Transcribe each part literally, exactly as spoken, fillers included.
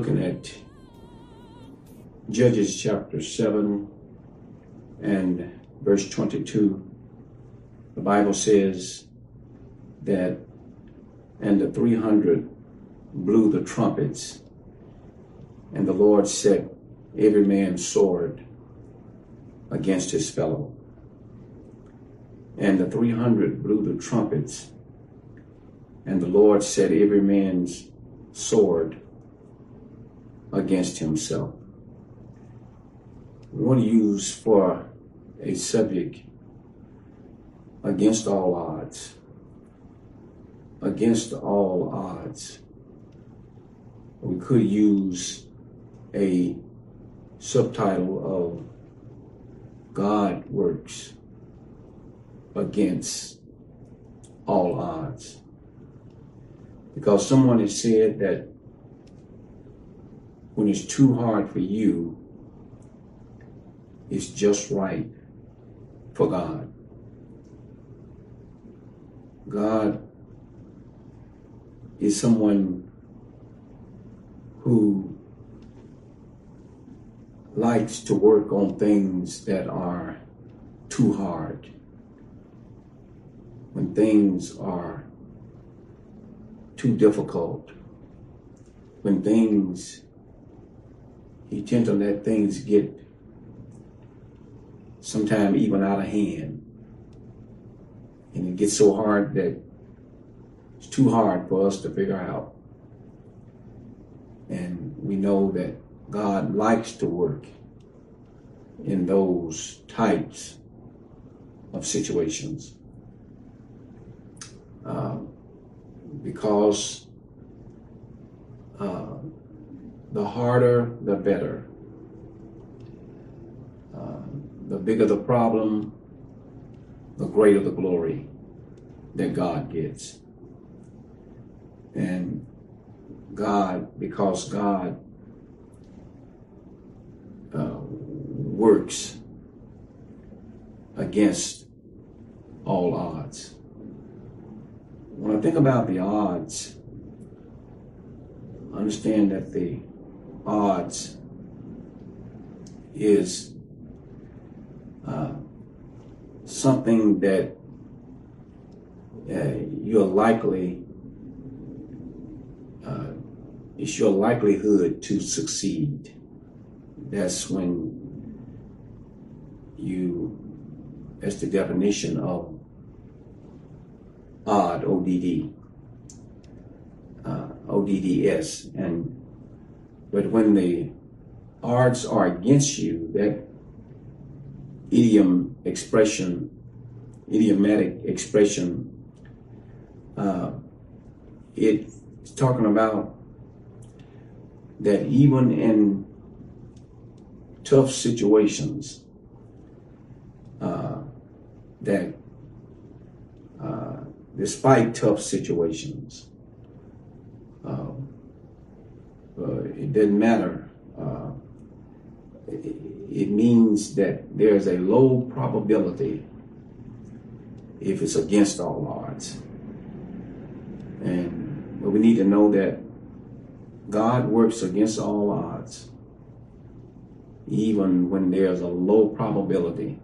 looking at Judges chapter seven and verse twenty-two. The Bible says that, and the three hundred blew the trumpets, and the Lord set every man's sword against his fellow. And the three hundred blew the trumpets, and the Lord set every man's sword against himself. We want to use for a subject against all odds. Against all odds. We could use a subtitle of God works against all odds. Because someone has said that when it's too hard for you, it's just right for God. God is someone who likes to work on things that are too hard. When things are too difficult, when things, he tends to let things get sometimes even out of hand. And it gets so hard that it's too hard for us to figure out. And we know that God likes to work in those types of situations. Uh, because uh, the harder, the better. Uh, the bigger the problem, the greater the glory that God gets. And God, because God uh, works against all odds. When I think about the odds, understand that the odds is uh, something that uh, you're likely, uh, it's your likelihood to succeed. That's when you, that's the definition of odd, O D D, uh, O D D S. And, but when the odds are against you, that idiom expression, idiomatic expression, uh, it's talking about that even in tough situations, uh, that uh, despite tough situations, uh, uh, it doesn't matter. Uh, it, it means that there's a low probability if it's against all odds. And but we need to know that God works against all odds, even when there's a low probability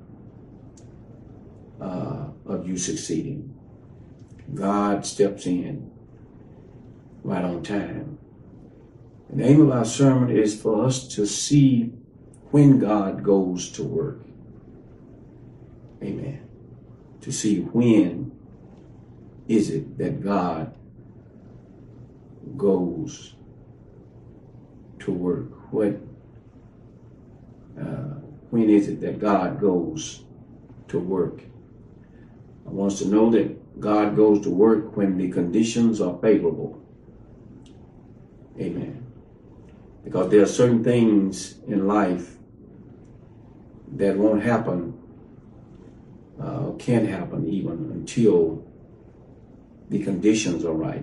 uh, of you succeeding. God steps in right on time. And the aim of our sermon is for us to see when God goes to work. Amen. To see when is it that God goes to work. What, uh, when is it that God goes to work? I want us to know that God goes to work when the conditions are favorable. Amen. Because there are certain things in life that won't happen, uh, can't happen even until the conditions are right.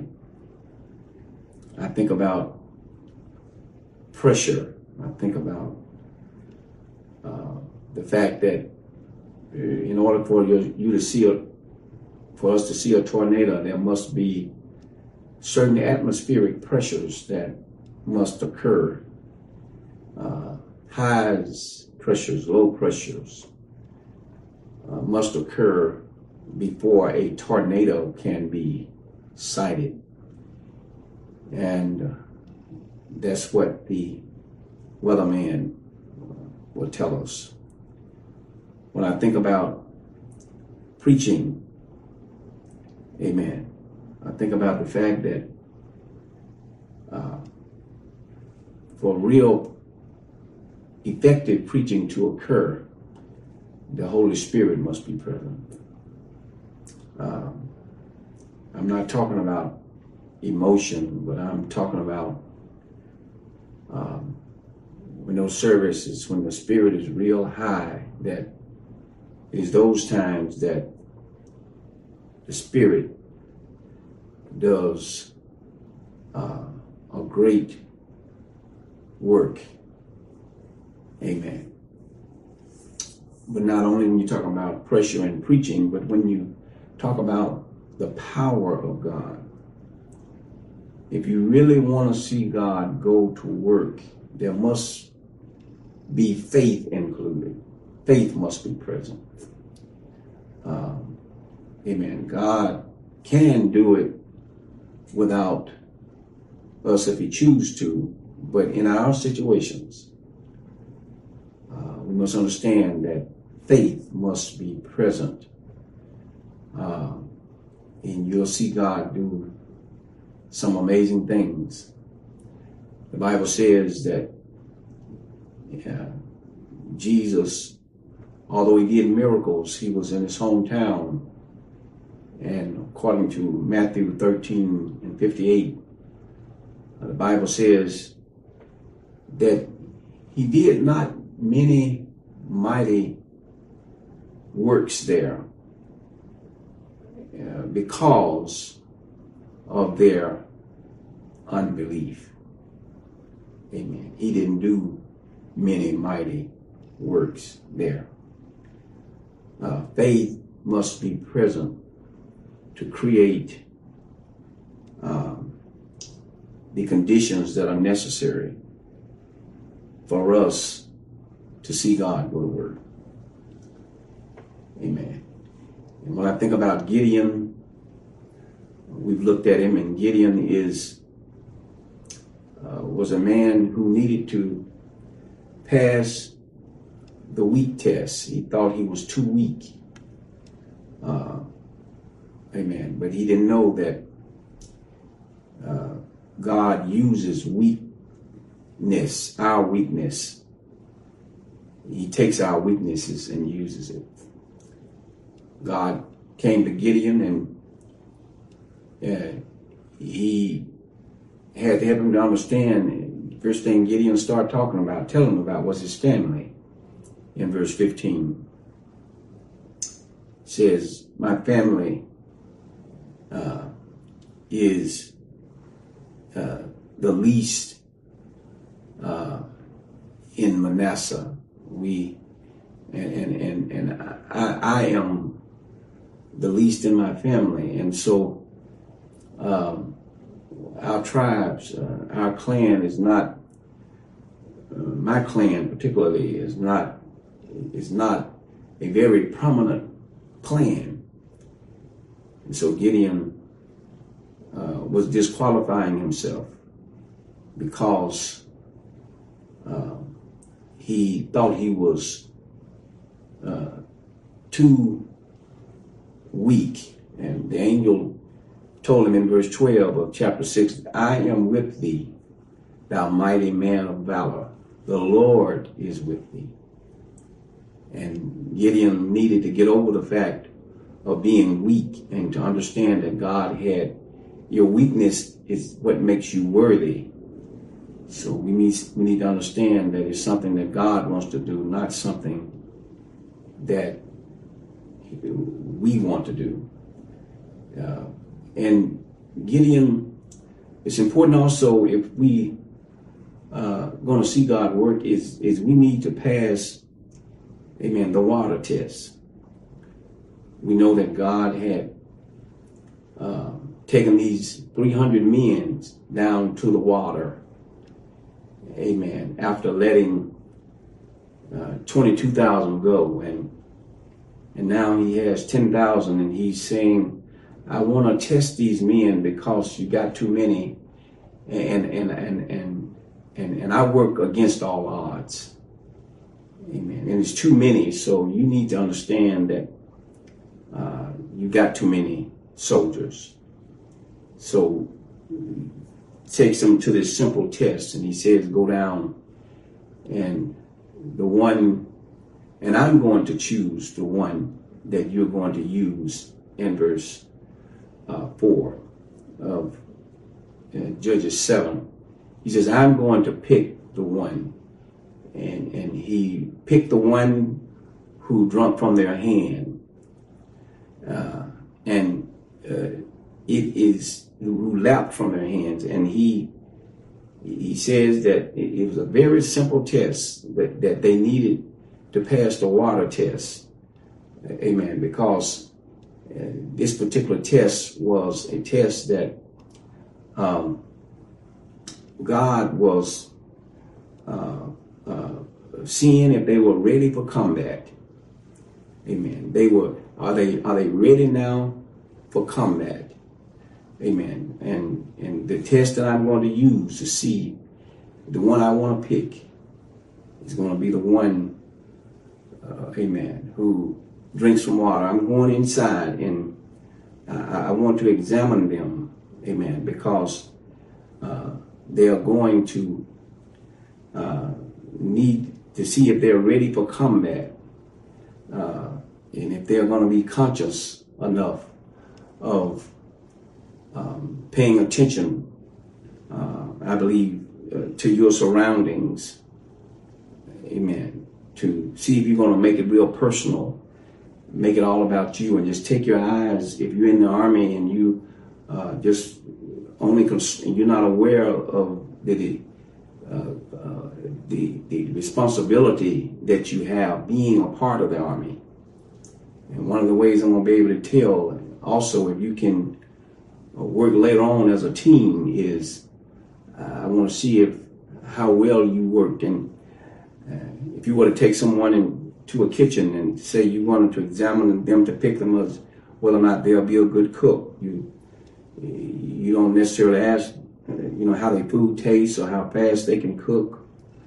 I think about pressure. I think about uh, the fact that in order for you, you to see a, for us to see a tornado, there must be certain atmospheric pressures that must occur. Uh, highs, pressures, low pressures uh, must occur before a tornado can be sighted. And uh, that's what the weatherman will tell us. When I think about preaching, amen, I think about the fact that uh, for real effective preaching to occur, the Holy Spirit must be present. Um, I'm not talking about emotion, but I'm talking about um, when those services, when the Spirit is real high, that it is those times that the Spirit does uh, a great work. Amen. But not only when you talk about pressure and preaching, but when you talk about the power of God. If you really want to see God go to work, there must be faith included. Faith must be present. Um, amen. God can do it without us if he chooses to, but in our situations, uh, we must understand that faith must be present. Uh, and you'll see God do some amazing things. The Bible says that yeah, Jesus, although he did miracles, he was in his hometown. And according to Matthew thirteen and fifty-eight, uh, the Bible says that he did not many mighty works there uh, because of their unbelief. Amen. He didn't do many mighty works there. Uh, faith must be present to create um, the conditions that are necessary for us to see God go to work. Amen. And when I think about Gideon, we've looked at him, and Gideon is uh, was a man who needed to pass the weak test. He thought he was too weak. Uh, amen. But he didn't know that uh, God uses weakness, our weakness. He takes our weaknesses and uses it. God came to Gideon, and uh, he had to help him to understand. The first thing Gideon started talking about, telling him about, was his family. In verse fifteen, it says, my family uh, is uh, the least uh, in Manasseh. We and and and, and I, I am the least in my family, and so um, our tribes, uh, our clan is not. Uh, my clan particularly is not is not a very prominent clan, and so Gideon uh, was disqualifying himself because uh, he thought he was uh, too weak. And the angel told him in verse twelve of chapter six, I am with thee, thou mighty man of valor. The Lord is with thee. And Gideon needed to get over the fact of being weak and to understand that God had, your weakness is what makes you worthy. So we need, we need to understand that it's something that God wants to do, not something that we want to do. Uh, and Gideon, it's important also, if we uh, going to see God work, is, is we need to pass, amen, the water test. We know that God had uh, taken these three hundred men down to the water amen, after letting uh, twenty-two thousand go, and and now he has ten thousand, and he's saying, I want to test these men because you got too many, and and and and and, and I work against all odds. Amen. And it's too many, so you need to understand that uh, you got too many soldiers. So takes them to this simple test, and he says, go down, and the one, and I'm going to choose the one that you're going to use in verse uh, four of uh, Judges seven. He says, I'm going to pick the one, and and he picked the one who drunk from their hand, uh, and uh, it is who lapped from their hands, and he he says that it was a very simple test that, that they needed to pass the water test. Amen. Because uh, this particular test was a test that um, God was uh, uh, seeing if they were ready for combat. Amen. They were. Are they? Are they ready now for combat? Amen. And and the test that I'm going to use to see the one I want to pick is going to be the one, uh, amen, who drinks from water. I'm going inside, and I, I want to examine them, amen, because uh, they are going to uh, need to see if they're ready for combat, uh, and if they're going to be conscious enough of Um, paying attention, uh, I believe, uh, to your surroundings, amen, to see if you're going to make it real personal, make it all about you, and just take your eyes, if you're in the army and you uh, just only, cons- you're not aware of the, uh, uh, the, the responsibility that you have being a part of the army. And one of the ways I'm going to be able to tell also, if you can work later on as a team, is uh, I want to see if how well you worked. And uh, if you were to take someone into a kitchen and say you wanted to examine them to pick them as whether or not they'll be a good cook, you you don't necessarily ask uh, you know how their food tastes or how fast they can cook.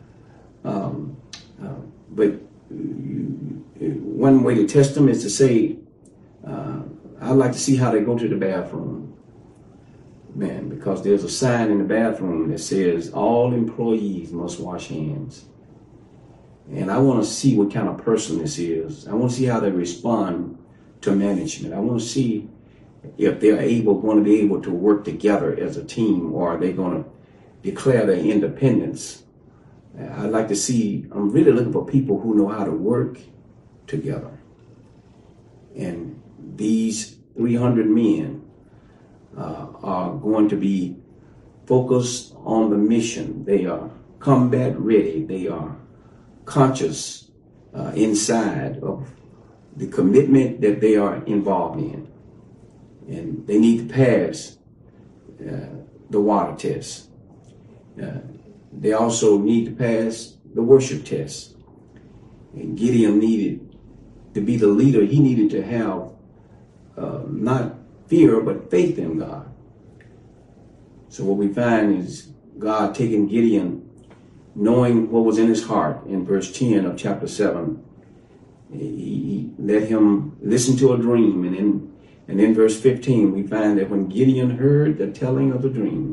Um, uh, but you, one way to test them is to say, uh, I'd like to see how they go to the bathroom. Man, because there's a sign in the bathroom that says all employees must wash hands. And I want to see what kind of person this is. I want to see how they respond to management. I want to see if they're able, going to be able to work together as a team, or are they going to declare their independence. I'd like to see, I'm really looking for people who know how to work together. And these three hundred men Uh, are going to be focused on the mission. They are combat ready. They are conscious uh, inside of the commitment that they are involved in. And they need to pass uh, the water test. Uh, they also need to pass the worship test. And Gideon needed to be the leader. He needed to have uh, not fear, but faith in God. So what we find is God taking Gideon, knowing what was in his heart in verse ten of chapter seven. He let him listen to a dream. And in, and in verse fifteen, we find that when Gideon heard the telling of the dream,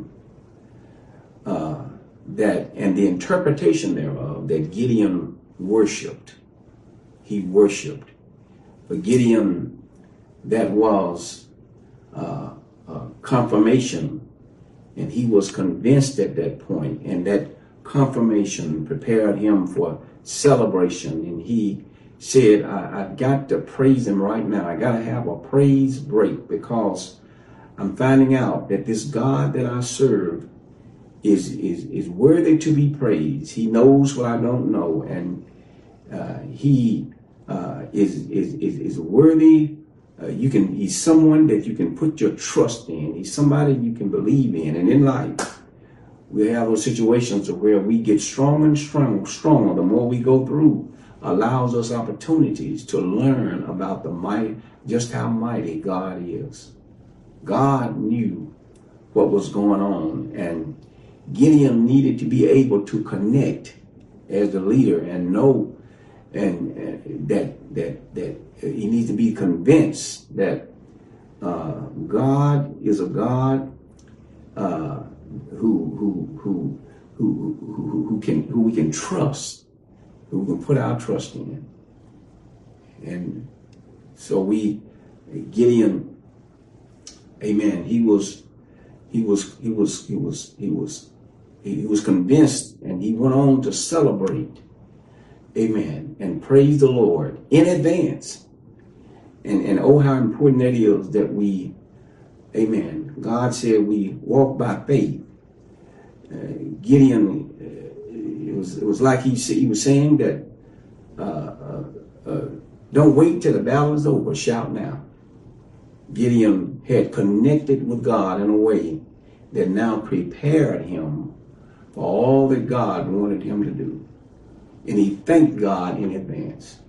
uh, that and the interpretation thereof, that Gideon worshiped. He worshiped. For Gideon, that was Uh, uh, confirmation, and he was convinced at that point, and that confirmation prepared him for celebration. And he said, I, I've got to praise him right now. I got to have a praise break, because I'm finding out that this God that I serve is is is worthy to be praised. He knows what I don't know, and uh, he uh, is, is is is worthy. Uh, you can, he's someone that you can put your trust in. He's somebody you can believe in. And in life, we have those situations where we get stronger and stronger, stronger. The more we go through, allows us opportunities to learn about the might, just how mighty God is. God knew what was going on, and Gideon needed to be able to connect as the leader and know, and, and that that that he needs to be convinced that uh, God is a God uh, who who who who who who can who we can trust, who we can put our trust in. And so we, Gideon, amen, he was he was he was he was he was he was convinced, and he went on to celebrate, amen, and praise the Lord in advance. And and oh, how important that is that we, amen, God said we walk by faith. Uh, Gideon, uh, it was it was like he he was saying that uh, uh, uh, don't wait till the battle is over, shout now. Gideon had connected with God in a way that now prepared him for all that God wanted him to do. And he thanked God in advance.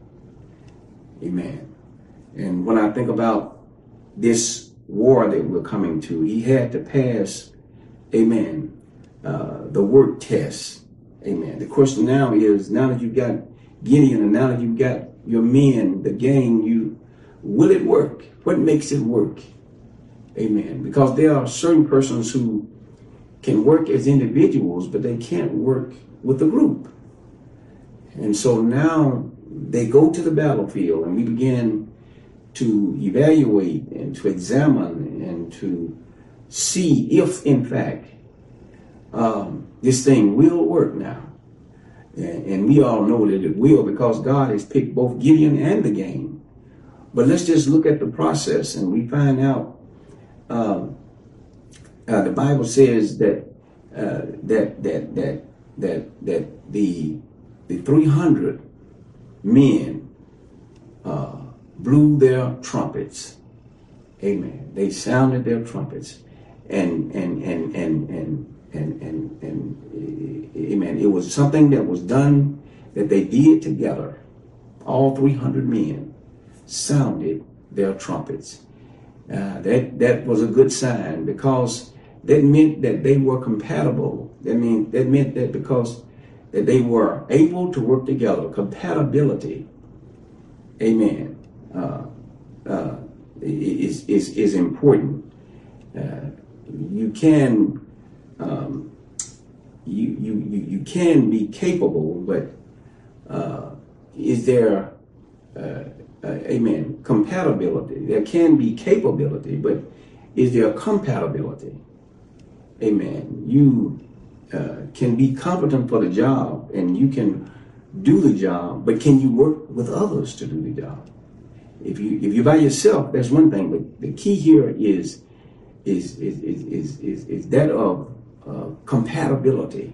Amen. And when I think about this war that we're coming to, he had to pass, amen, uh, the work test. Amen. The question now is, now that you've got Gideon and now that you've got your men, the gang, you, will it work? What makes it work? Amen. Because there are certain persons who can work as individuals, but they can't work with a group. And so now they go to the battlefield, and we begin to evaluate and to examine and to see if, in fact, um, this thing will work now. And, and we all know that it will, because God has picked both Gideon and the gang. But let's just look at the process, and we find out uh, uh, the Bible says that uh, that that that that that the the three hundred men uh, blew their trumpets. Amen. They sounded their trumpets, and and and and and and and, and amen. It was something that was done, that they did together. All three hundred men sounded their trumpets. Uh, that that was a good sign, because that meant that they were compatible. That mean that meant that because that they were able to work together. Compatibility, amen, uh, uh, is is is important. Uh, you can um, you, you you you can be capable, but uh, is there uh, uh, amen, compatibility? There can be capability, but is there compatibility? Amen. You uh, can be competent for the job, and you can do the job, but can you work with others to do the job? If you if you're by yourself, that's one thing. But the key here is is is is is is, is that of uh, compatibility.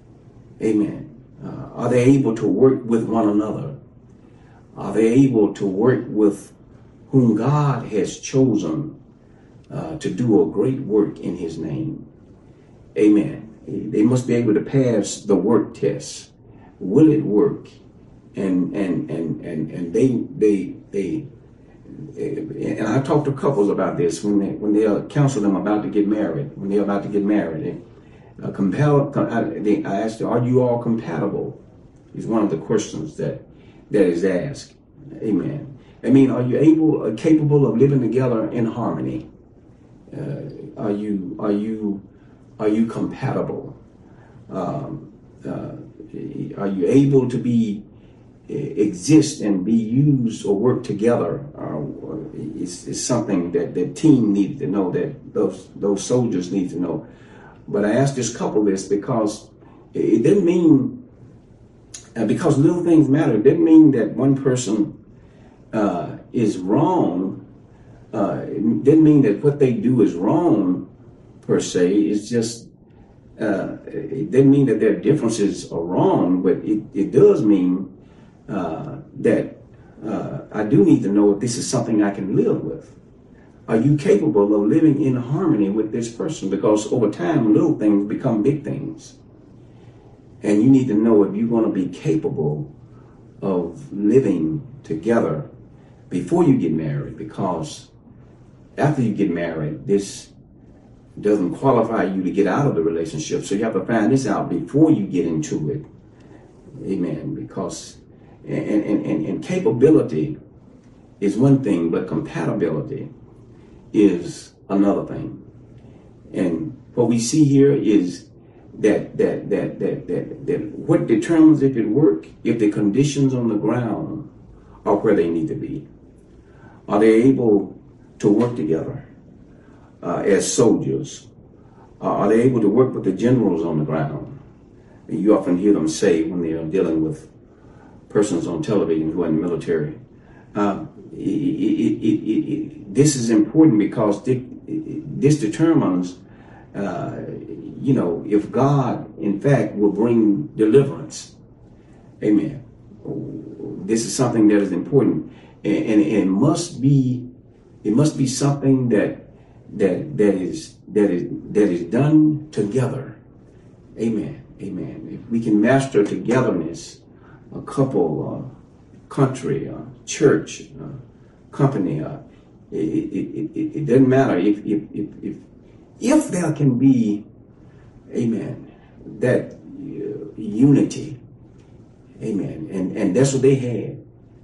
Amen. Uh, are they able to work with one another? Are they able to work with whom God has chosen uh, to do a great work in His name? Amen. They must be able to pass the work test. Will it work? And and and and and they they they. And I talk to couples about this when they when they counsel them about to get married. When they're about to get married, they, uh, compel. I, they, I asked them, "Are you all compatible?" Is one of the questions that that is asked. Amen. I mean, are you able, uh, capable of living together in harmony? Uh, are you are you are you compatible? Um, uh, are you able to be exist and be used or work together? Uh, is is something that the team needed to know, that those those soldiers need to know. But I asked this couple this because it didn't mean, uh, because little things matter. It didn't mean that one person uh, is wrong. Uh, it didn't mean that what they do is wrong per se. It's just uh, it didn't mean that their differences are wrong, but it, it does mean Uh, that uh, I do need to know if this is something I can live with. Are you capable of living in harmony with this person? Because over time, little things become big things. And you need to know if you're going to be capable of living together before you get married, because after you get married, this doesn't qualify you to get out of the relationship. So you have to find this out before you get into it. Amen. Because and, and, and, and capability is one thing, but compatibility is another thing. And what we see here is that that that that that, that what determines if it work, if the conditions on the ground are where they need to be. Are they able to work together uh, as soldiers? Uh, are they able to work with the generals on the ground? And you often hear them say when they are dealing with persons on television who are in the military. Uh, it, it, it, it, it, this is important because it, it, this determines, uh, you know, if God, in fact, will bring deliverance. Amen. This is something that is important, and, and, and it must be, it must be something that that that is that is that is done together. Amen. Amen. If we can master togetherness, a couple, uh, country, uh, church, uh, company, uh, it, it, it, it doesn't matter if if if if, if there can be, amen, that uh, unity. Amen. And and that's what they had.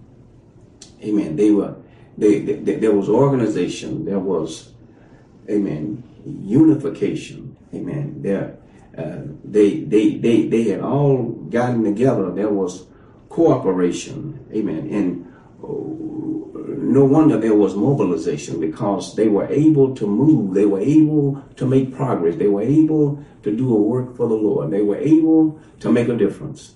Amen. They were, they, they, they there was organization. There was, amen, unification. Amen. There, uh, they they they they had all gotten together. There was cooperation. Amen. And oh, no wonder there was mobilization, because they were able to move. They were able to make progress. They were able to do a work for the Lord. They were able to make a difference.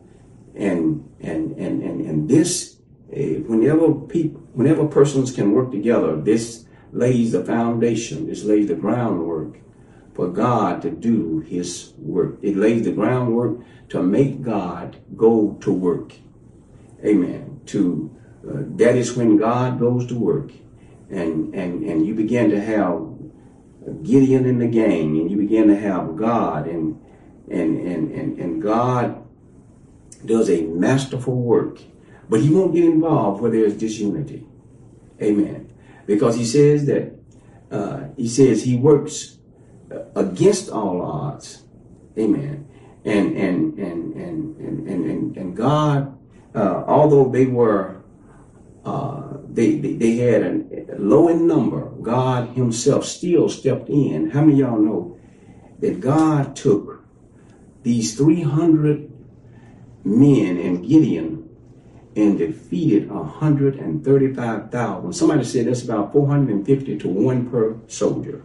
And and and and and this, uh, whenever people, whenever persons can work together, this lays the foundation. This lays the groundwork for God to do His work. It lays the groundwork to make God go to work. Amen. To uh, that is when God goes to work, and and and you begin to have Gideon in the gang, and you begin to have God, and and and and, and God does a masterful work, but He won't get involved where there's disunity. Amen. Because He says that uh, He says He works against all odds. Amen. And and and and and and, and God, uh, although they were uh, they, they they had a low in number, God Himself still stepped in. How many of y'all know that God took these three hundred men and Gideon and defeated one hundred thirty-five thousand? Somebody said that's about four hundred fifty to one per soldier.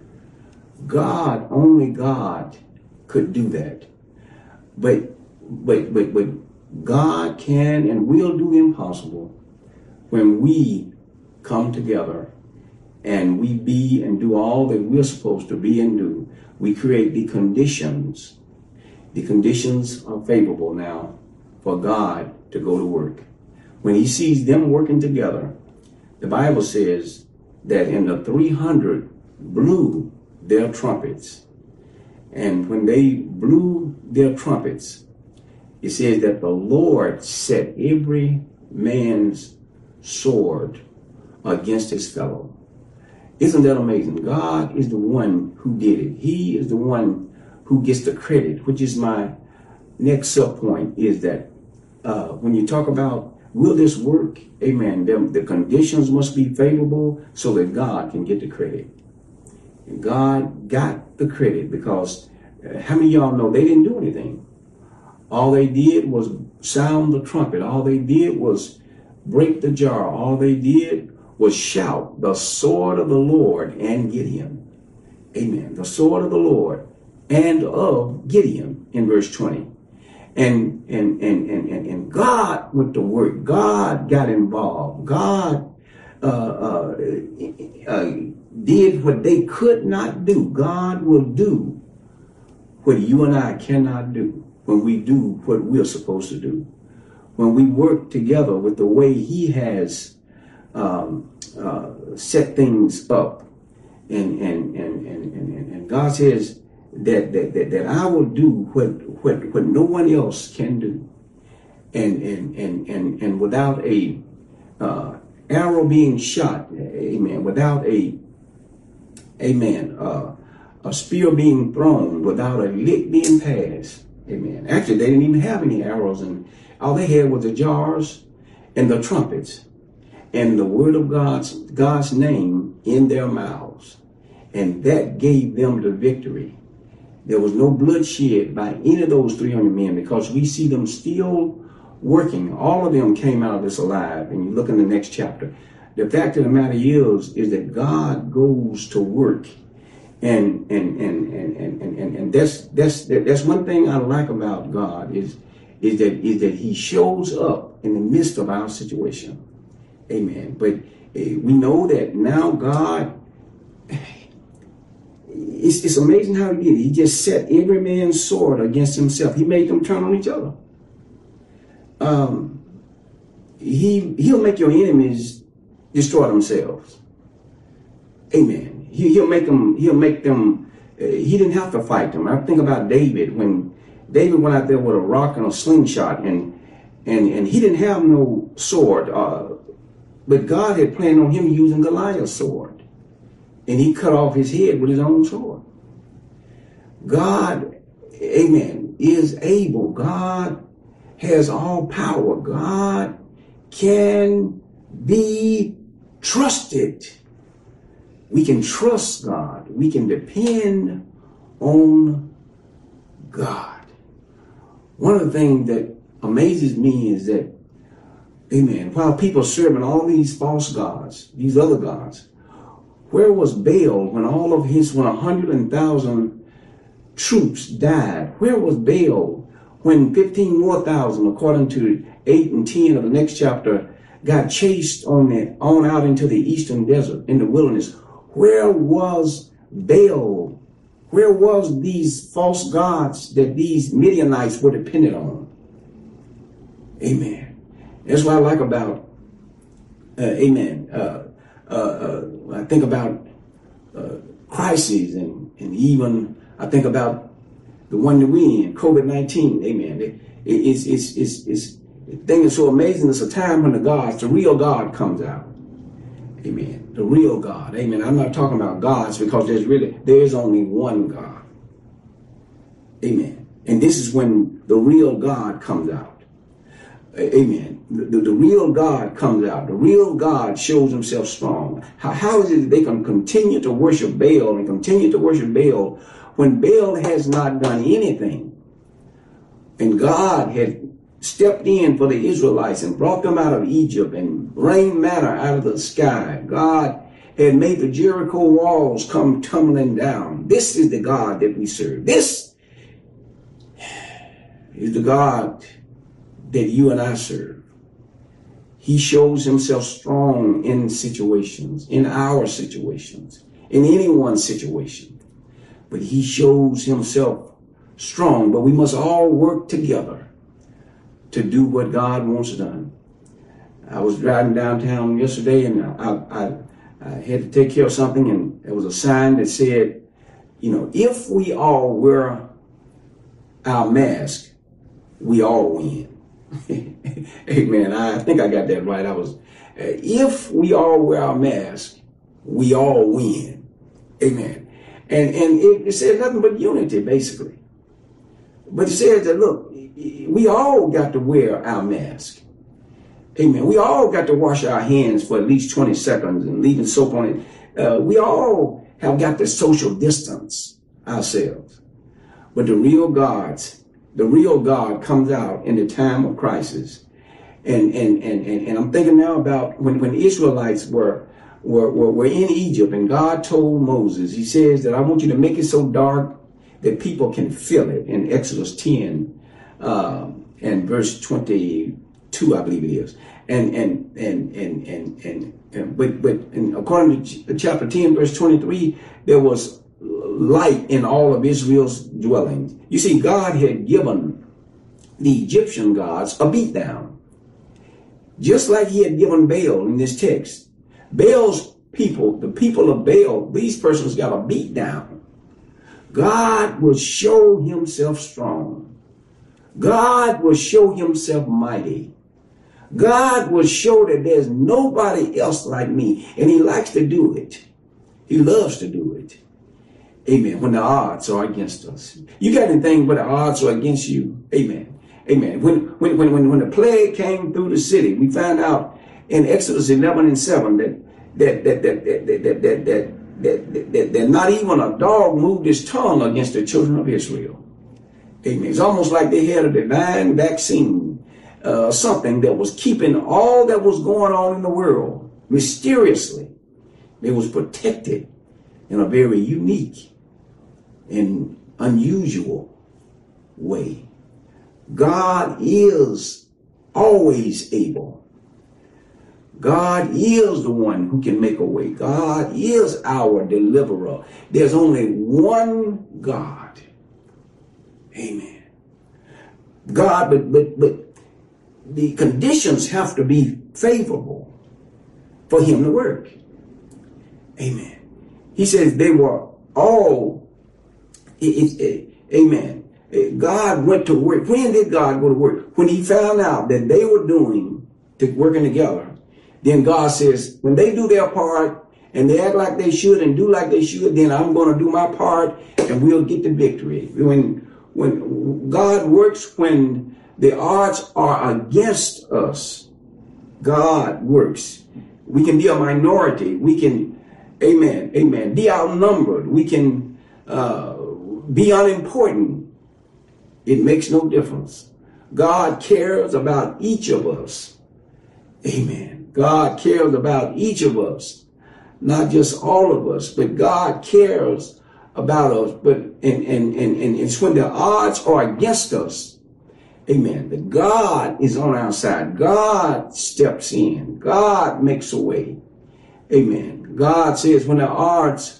God, only God could do that. But but but but God can and will do the impossible when we come together and we be and do all that we're supposed to be and do. We create the conditions. The conditions are favorable now for God to go to work. When He sees them working together, the Bible says that in the three hundred blew their trumpets. And when they blew their trumpets, it says that the Lord set every man's sword against his fellow. Isn't that amazing? God is the one who did it. He is the one who gets the credit, which is my next sub point, is that uh, when you talk about will this work, amen, the, the conditions must be favorable so that God can get the credit. And God got the credit because uh, how many of y'all know they didn't do anything? All they did was sound the trumpet. All they did was break the jar. All they did was shout the sword of the Lord and Gideon. Amen. The sword of the Lord and of Gideon in verse twenty. And and and and and, and God went to work. God got involved. God uh, uh, uh, did what they could not do. God will do what you and I cannot do when we do what we're supposed to do. When we work together with the way He has um, uh, set things up. And and, and, and, and, and God says that, that, that, that I will do what, what, what no one else can do. And, and, and, and, and without a uh, arrow being shot, amen, without a, amen, uh, a spear being thrown, without a lick being passed, amen. Actually, they didn't even have any arrows, and all they had was the jars and the trumpets and the word of God's, God's name in their mouths. And that gave them the victory. There was no bloodshed by any of those three hundred men, because we see them still working. All of them came out of this alive. And you look in the next chapter. The fact of the matter is, is that God goes to work. And and and and and and, and, and that's that's that's one thing I like about God is is that is that He shows up in the midst of our situation. Amen. But uh, we know that now God, it's, it's amazing how He did it. He just set every man's sword against himself. He made them turn on each other. Um, he, he'll make your enemies destroy themselves. Amen. He, he'll make them, he'll make them, uh, he didn't have to fight them. I think about David, when David went out there with a rock and a slingshot, and, and, and he didn't have no sword, uh, but God had planned on him using Goliath's sword. And he cut off his head with his own sword. God, amen, is able. God has all power. God can be trusted. We can trust God. We can depend on God. One of the things that amazes me is that, amen, while people are serving all these false gods, these other gods, where was Baal when all of his, when a hundred thousand troops died? Where was Baal when fifteen more thousand, according to eight and ten of the next chapter, got chased on the, on out into the eastern desert, in the wilderness? Where was Baal? Where was these false gods that these Midianites were dependent on? Amen. That's what I like about, uh, amen, uh, uh, uh, I think about uh, crises, and, and even I think about the one that we in, COVID nineteen, amen. It, it, it's, it's, it's, it's, the thing is so amazing. It's a time when the gods, the real God comes out. Amen. The real God. Amen. I'm not talking about gods, because there's really, there is only one God. Amen. And this is when the real God comes out. Amen. The, the real God comes out. The real God shows himself strong. How, how is it that they can continue to worship Baal and continue to worship Baal when Baal has not done anything? And God had stepped in for the Israelites and brought them out of Egypt and rained manna out of the sky. God had made the Jericho walls come tumbling down. This is the God that we serve. This is the God that you and I serve. He shows himself strong in situations, in our situations, in anyone's situation. But he shows himself strong. But we must all work together to do what God wants done. I was driving downtown yesterday, and I, I, I had to take care of something, and there was a sign that said, you know, if we all wear our mask, we all win. Amen. I think I got that right. I was, uh, if we all wear our mask, we all win. Amen. And and it, it says nothing but unity, basically. But it says that, look, we all got to wear our mask. Amen. We all got to wash our hands for at least twenty seconds and leaving soap on it. Uh, we all have got to social distance ourselves. But the real God's The real God comes out in the time of crisis. And and and and, and I'm thinking now about when, when the Israelites were, were, were, were in Egypt, and God told Moses, he says that I want you to make it so dark that people can feel it, in Exodus ten um, and verse twenty-two, I believe it is. And and and and and and, and but but and according to chapter ten, verse twenty-three, there was light in all of Israel's dwellings. You see, God had given the Egyptian gods a beatdown, just like he had given Baal in this text. Baal's people, the people of Baal, these persons got a beat down. God will show himself strong. God will show himself mighty. God will show that there's nobody else like me. And he likes to do it. He loves to do it. Amen. When the odds are against us. You got anything but the odds are against you? Amen. Amen. When, when, when, when, when the plague came through the city, we found out in Exodus eleven and seven that, that, that, that, that, that, that, that, that, that, that, that not even a dog moved his tongue against the children of Israel. Amen. It's almost like they had a divine vaccine, uh, something that was keeping all that was going on in the world mysteriously. It was protected in a very unique and unusual way. God is always able. God is the one who can make a way. God is our deliverer. There's only one God. Amen. God, but, but, but the conditions have to be favorable for him to work. Amen. He says they were all, it, it, it, amen. God went to work. When did God go to work? When he found out that they were doing, to working together, then God says, when they do their part and they act like they should and do like they should, then I'm going to do my part and we'll get the victory. When, when God works when the odds are against us, God works. We can be a minority. We can, amen, amen, be outnumbered. We can uh, be unimportant. It makes no difference. God cares about each of us. Amen. God cares about each of us, not just all of us, but God cares about us. But and and and, and it's when the odds are against us. Amen. That God is on our side. God steps in. God makes a way. Amen. God says when the odds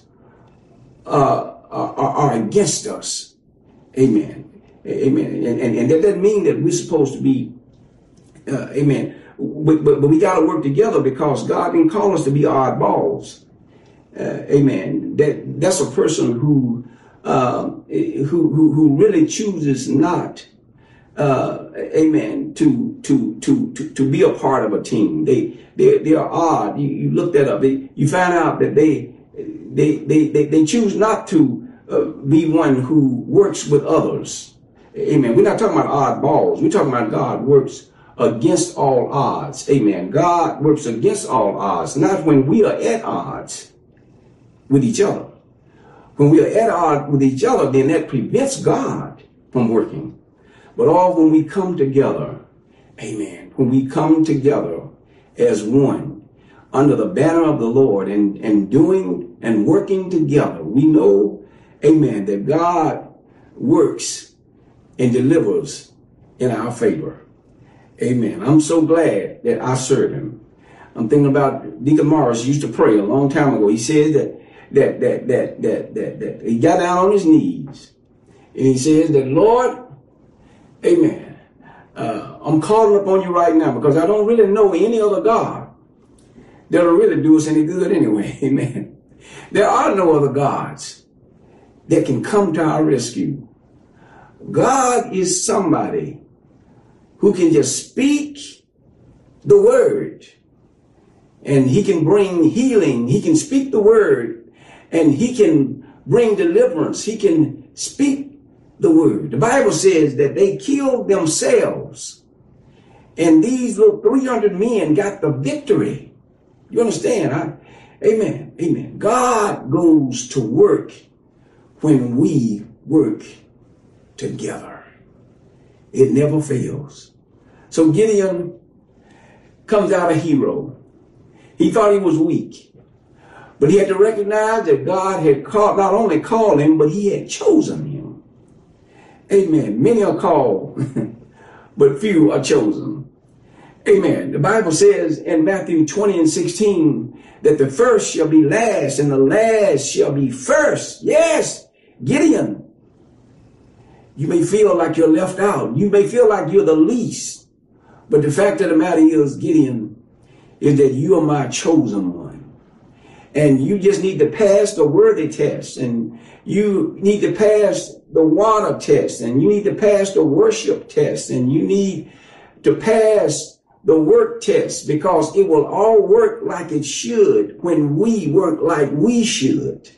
uh, are, are against us. Amen. Amen. And, and, and that doesn't mean that we're supposed to be, uh, amen. But, but, but we got to work together because God didn't call us to be oddballs. Uh, amen. That that's a person who, uh, who, who, who really chooses not, uh, amen, to, to, to, to, to be a part of a team. They, they, they are odd. You, you look that up. They, you find out that they, they, they, they, they choose not to uh, be one who works with others. Amen. We're not talking about oddballs. We're talking about God works against all odds. Amen. God works against all odds, not when we are at odds with each other. When we are at odds with each other, then that prevents God from working. But all when we come together, amen, when we come together as one under the banner of the Lord and, and doing and working together, we know, amen, that God works and delivers in our favor. Amen. I'm so glad that I serve him. I'm thinking about Deacon Morris used to pray a long time ago. He said that that that that that that, that he got down on his knees and he says that, Lord, amen, uh, I'm calling upon you right now because I don't really know any other God that'll really do us any good anyway. Amen. There are no other gods that can come to our rescue. God is somebody who can just speak the word and he can bring healing. He can speak the word and he can bring deliverance. He can speak the word. The Bible says that they killed themselves and these little three hundred men got the victory. You understand? Huh? Amen. Amen. God goes to work when we work together. It never fails. So Gideon comes out a hero. He thought he was weak, but he had to recognize that God had called, not only called him, but he had chosen him. Amen. Many are called, but few are chosen. Amen. The Bible says in Matthew twenty and sixteen that the first shall be last and the last shall be first. Yes, Gideon. You may feel like you're left out. You may feel like you're the least. But the fact of the matter is, Gideon, is that you are my chosen one. and you just need to pass the worthy test, and you need to pass the water test, and you need to pass the worship test, and you need to pass the work test, because it will all work like it should when we work like we should.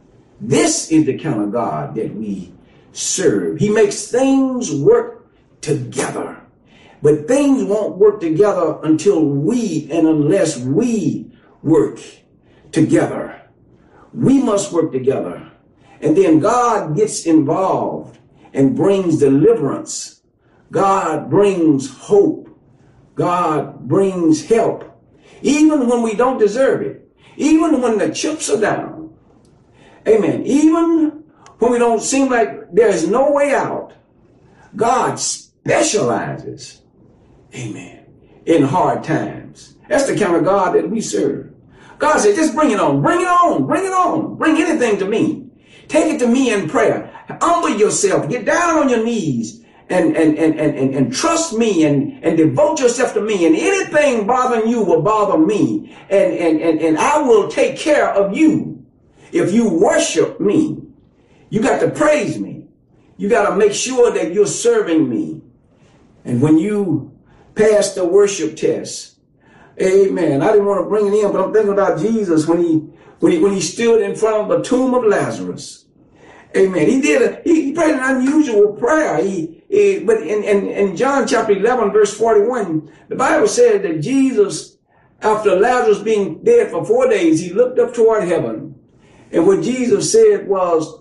This is the kind of God that we serve. He makes things work together. But things won't work together until we and unless we work together. We must work together. And then God gets involved and brings deliverance. God brings hope. God brings help. Even when we don't deserve it. Even when the chips are down. Amen. Even when we don't seem like there's no way out. God specializes. Amen. In hard times. That's the kind of God that we serve. God said, just bring it on. Bring it on. Bring it on. Bring anything to me. Take it to me in prayer. Humble yourself. Get down on your knees and, and, and, and, and, and trust me and, and devote yourself to me. And anything bothering you will bother me. And, and, and, and I will take care of you if you worship me. You got to praise me. You got to make sure that you're serving me. And when you pass the worship test, amen. I didn't want to bring it in, but I'm thinking about Jesus when he when he when he stood in front of the tomb of Lazarus. Amen. He did a he, he prayed an unusual prayer. He, he but in, in, in John chapter eleven, verse forty-one, the Bible said that Jesus, after Lazarus being dead for four days, he looked up toward heaven. And what Jesus said was,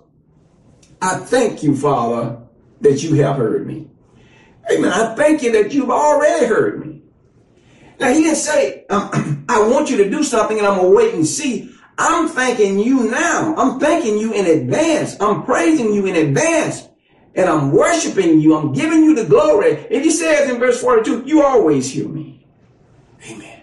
I thank you, Father, that you have heard me. Amen. I thank you that you've already heard me. Now, he didn't say, um, I want you to do something and I'm going to wait and see. I'm thanking you now. I'm thanking you in advance. I'm praising you in advance. And I'm worshiping you. I'm giving you the glory. And he says in verse forty-two, you always hear me. Amen.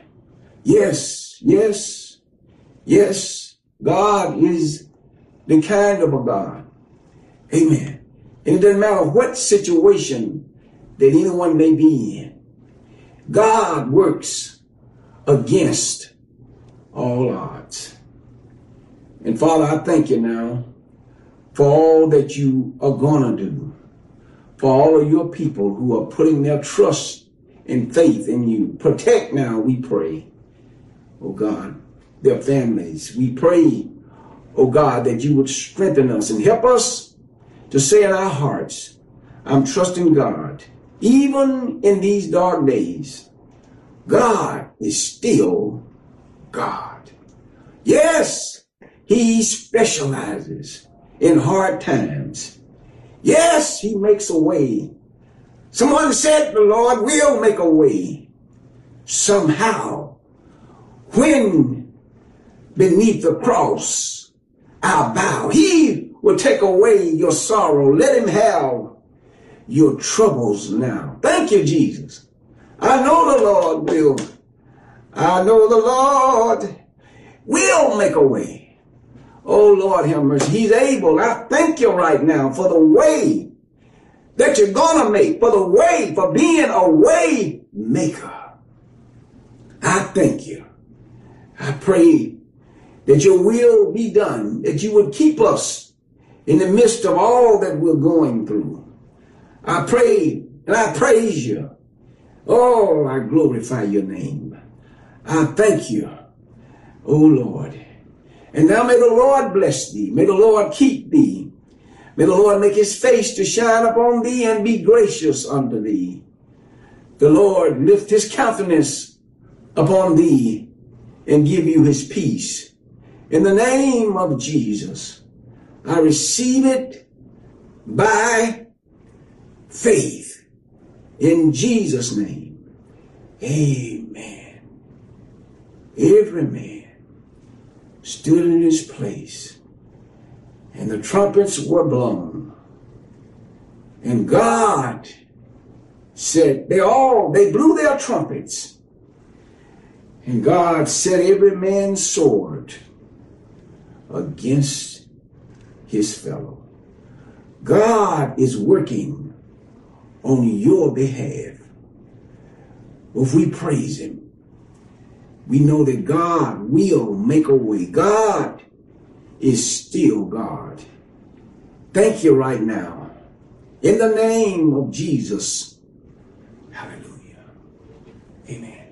Yes, yes, yes. God is the kind of a God. Amen. And it doesn't matter what situation that anyone may be in. God works against all odds. And Father, I thank you now for all that you are going to do. For all of your people who are putting their trust and faith in you. Protect now, we pray, oh God, their families. We pray, oh God, that you would strengthen us and help us to say in our hearts, I'm trusting God. Even in these dark days, God is still God. Yes, he specializes in hard times. Yes, he makes a way. Someone said the Lord will make a way somehow. When beneath the cross I bow, he will take away your sorrow. Let him have your troubles now. Thank you, Jesus. I know the Lord will. I know the Lord will make a way. Oh, Lord, have mercy. He's able. I thank you right now for the way that you're going to make, for the way, for being a way maker. I thank you. I pray that your will be done, that you would keep us in the midst of all that we're going through. I pray and I praise you. Oh, I glorify your name. I thank you, oh Lord. And now may the Lord bless thee. May the Lord keep thee. May the Lord make his face to shine upon thee and be gracious unto thee. The Lord lift his countenance upon thee and give you his peace. In the name of Jesus, I receive it by faith. In Jesus' name, amen. Every man stood in his place, and the trumpets were blown. And God said, they all, they blew their trumpets. And God set every man's sword against his fellow. God is working on your behalf. If we praise him, we know that God will make a way. God is still God. Thank you right now. In the name of Jesus. Hallelujah. Amen.